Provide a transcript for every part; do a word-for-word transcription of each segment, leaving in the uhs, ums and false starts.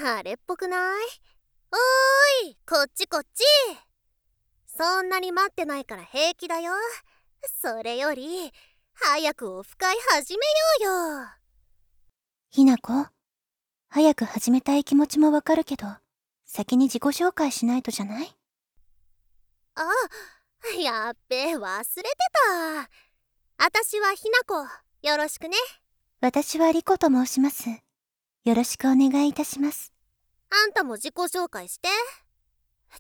あれっぽくない？おーい、こっちこっち。そんなに待ってないから平気だよ。それより早くオフ会始めようよ。 ひなこ、早く始めたい気持ちもわかるけど、先に自己紹介しないとじゃない？ あ、やっべ、忘れてた。あたしはひなこ、よろしくね。 私はリコと申します。よろしくお願いいたします。 あんたも自己紹介して。って、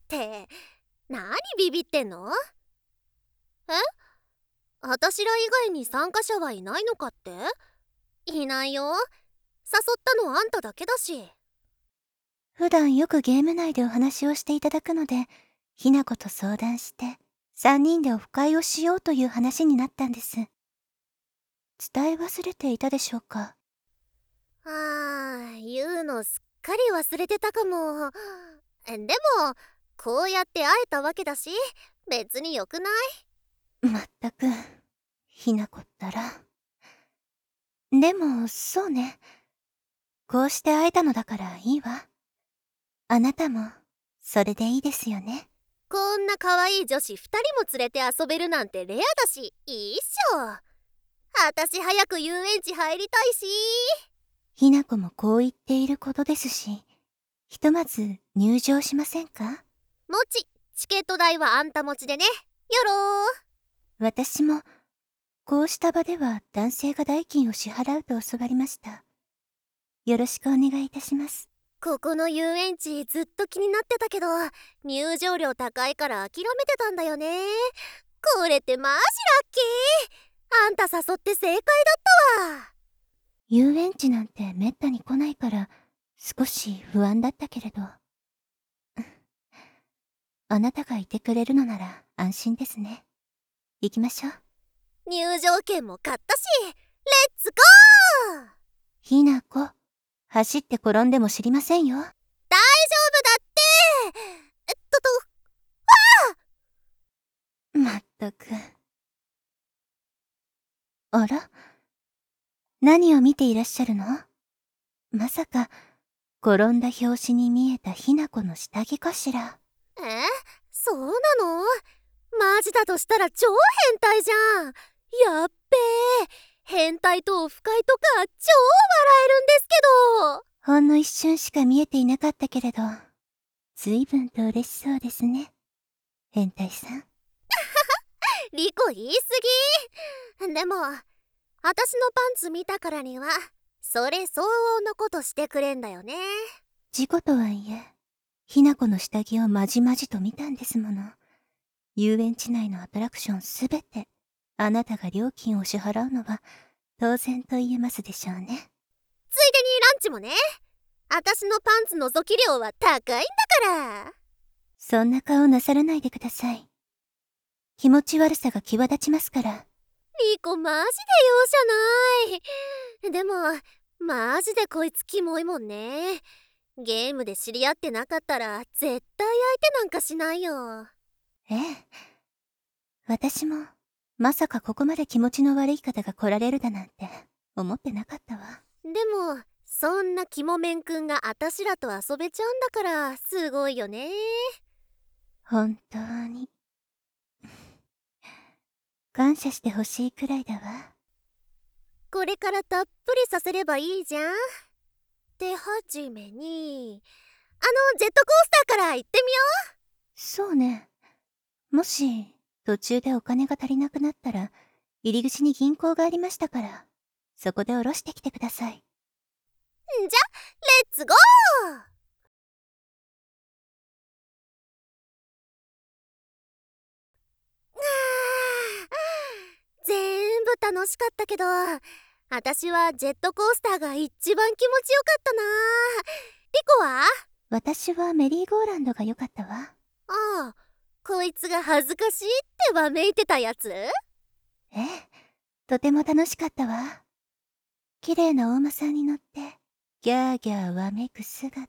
何ビビってんの？え？あたしら以外に参加者はいないのかって？いないよ。誘ったのあんただけだし。 普段よくゲーム内でお話をしていただくので、ひなこと相談して、三人でオフ会をしようという話になったんです。伝え忘れていたでしょうか？ あー、言うのすっかり忘れてたかも。でも、こうやって会えたわけだし、別によくない？ まったく、ひなこったら。でも、そうね。こうして会えたのだからいいわ。あなたも、それでいいですよね。 こんな可愛い女子ふたりも連れて遊べるなんてレアだし、いいっしょ。あたし早く遊園地入りたいし。 ひなこもこう言っていることですし、ひとまず入場しませんか？ もち、チケット代はあんた持ちでね。よろー。 私も、こうした場では男性が代金を支払うと教わりました。よろしくお願いいたします。 ここの遊園地ずっと気になってたけど、入場料高いから諦めてたんだよね。これってマジラッキー。あんた誘って正解だったわ。 遊園地なんてめったに来ないから少し不安だったけれど。あなたがいてくれるのなら安心ですね。行きましょう。 入場券も買ったし、レッツゴー。 ひなこ、走って転んでも知りませんよ。 大丈夫だって。えっとと、 まったく。あら？何を見ていらっしゃるの？まさか、転んだ拍子に見えたひなこの下着かしら？ え？そうなの？マジだとしたら超変態じゃん。やっべえ。変態とオフ会とか超笑えるんですけど。 ほんの一瞬しか見えていなかったけれど、ずいぶんと嬉しそうですね。変態さん。 リコ言い過ぎ。でも、私のパンツ見たからには、それ相応のことしてくれんだよね。 事故とはいえ、ひなこの下着をまじまじと見たんですもの。遊園地内のアトラクションすべて、あなたが料金を支払うのは当然と言えますでしょうね。 ついでにランチもね。私のパンツ覗き料は高いんだから。 そんな顔なさらないでください。気持ち悪さが際立ちますから。 リコマジで容赦ない。でも、マジでこいつキモいもんね。ゲームで知り合ってなかったら絶対相手なんかしないよ。 ええ。私も、まさかここまで気持ちの悪い方が来られるだなんて思ってなかったわ。 でも、そんなキモメンくんがあたしらと遊べちゃうんだからすごいよね。 本当に。感謝してほしいくらいだわ。 これからたっぷりさせればいいじゃん。手始めに、あのジェットコースターから行ってみよそうね。もし、途中でお金が足りなくなったら、入り口に銀行がありましたから、そこで下ろしてきてください。 う。んじゃ、レッツゴー。全部楽しかったけど、私はジェットコースターが一番気持ちよかったな。リコは？ 私はメリーゴーランドが良かったわ。 ああ、こいつが恥ずかしいってわめいてたやつ？ ええ、とても楽しかったわ。綺麗なお馬さんに乗って、ギャーギャーわめく姿。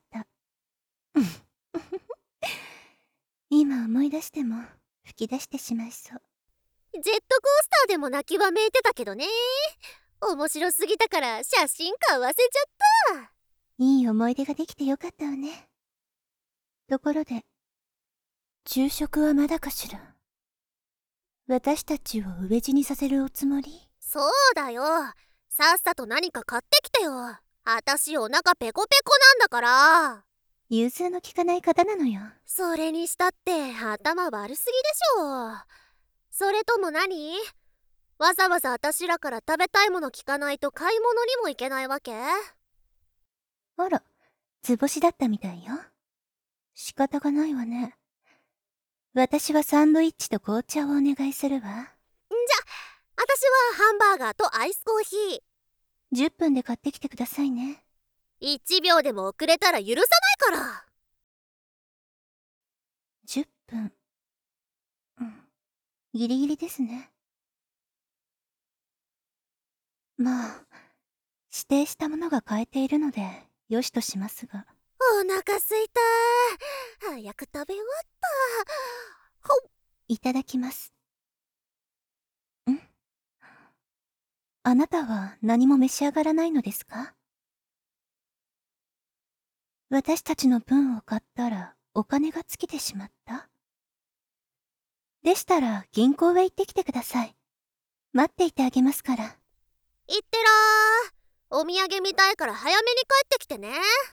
今思い出しても吹き出してしまいそう。 ジェットコースターでも泣きわめいてたけどね。面白すぎたから写真買わせちゃった。 いい思い出ができてよかったわね。ところで、昼食はまだかしら。私たちを飢え死にさせるおつもり？ そうだよ。さっさと何か買ってきてよ。あたしお腹ペコペコなんだから。 融通の利かない方なのよ。 それにしたって頭悪すぎでしょ。それとも何？わざわざあたしらから食べたいもの聞かないと買い物にも行けないわけ？ あら、図星だったみたいよ。仕方がないわね。私はサンドイッチと紅茶をお願いするわ。んじゃ、 あたしはハンバーガーとアイスコーヒー。 じゅっぷんで買ってきてくださいね。 いちびょうでも遅れたら許さないから。 じゅっぷん。うん。ギリギリですね。まあ、指定したものが買えているので、よしとしますが。 お腹すいた。早く食べ終わった。ほっ。 いただきます。ん？あなたは何も召し上がらないのですか？私たちの分を買ったらお金が尽きてしまった？でしたら銀行へ行ってきてください。待っていてあげますから。 いってらー。お土産見たいから早めに帰ってきてね。